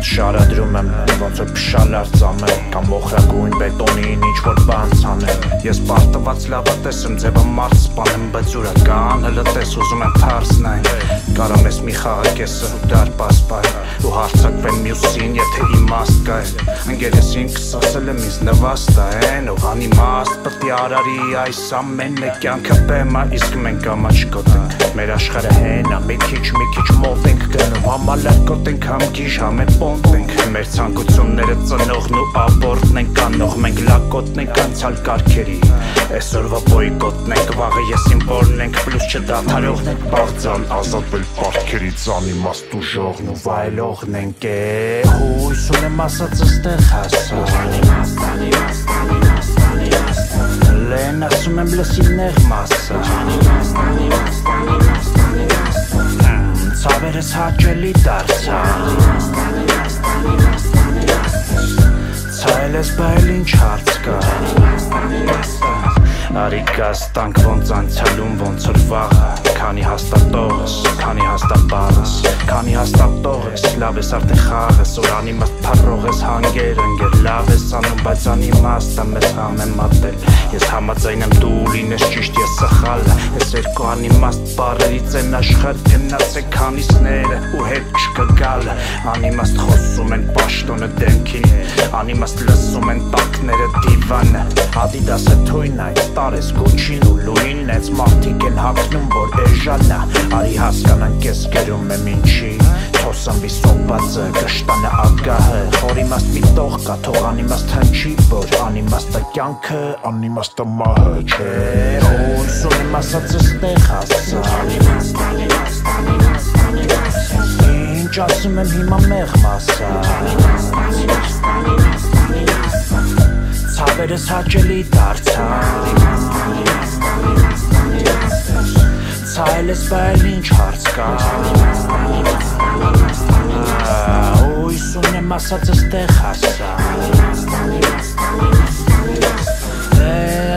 Հենց շարադրում եմ ոնց որ փշալ արձամել կամ մոխրագույն բետոնին ինչ-որ բան ցանել Ես պարտված լավատես եմ ձևը մարդ սպանեմ բայց ուրական հլտես ուզում եմ թարսնային Կարամ ես մի խաղակեսը ու դարպաս պայ ու հարցակվեմ մյուսին եթե իմաստ կա Ընկերես ինքս ասել եմ ինձ նվաստ են ով անիմաստ պտի արարի այս ամենը կյանքը բեմա իսկ մենք ամաչ կոտենք Մեր աշխարհը հենա մի քիչ մոտ ենք գնում համալարկոտ ենք համ գիշ համ է պոնտ ենք Մեր ցանկությունները ծնողն ու աբորտն ենք անող մենք լակոտն ենք անցյալ կարգերի Այսօրվա բոյկոտն ենք վաղը ես իմ որն ենք պլյուս չդադարողն ենք բաղձան ազատվել պարտքերից անիմաստ ու ժողն ու վայելողն ենք հույս ունեմ ասած ստեղ հասա Լեն ասում եմ լսի նեղ մասը Ցավերս հաճելի դարձա Ցայել ես բայել ինչ հարց կա Արի գաստանք ոնց անցյալում ոնց որ վաղը Քանի հաստատողս, քանի հաստապարս Քանի հաստատող ես, լավ ես արդեն խաղես Որ անիմաստ պարող ես հանգեր ընգեր Լավ ես անում, բայց անիմաստ մեզ համ եմ ատել Ես համաձայն եմ դու լինես ճիշտ ես սխալը Ես երկու անիմաստ բարերից են աշխարհ Թեմնացեք քանիսները ու հետ չկգալը Անիմաստ խոսում են պաշտոնը դեմքին Անիմաստ լսում են տակները դիվանը Ադիդասը թույն այս տարես գոչին ու լույն Էց մարդիկ են հակնում, որ էժանա Արի հասկանանք ես գերում եմ ինչի Թոսամբի սոպածը, կշտանը ագահը Խոր իմաստ մի տող կա, թող անիմաստ հնչի Որ անիմաստը կյանքը, անիմաստը մահը չէ Հույս ունեմ ասած ստեղ հասա Ինչ ասում եմ հիմա մեղմ ասա Ցավերս հաճելի դարձա Ցայել ես բայել ինչ հարց կա Հույս ունեմ ասած ստեղ հասա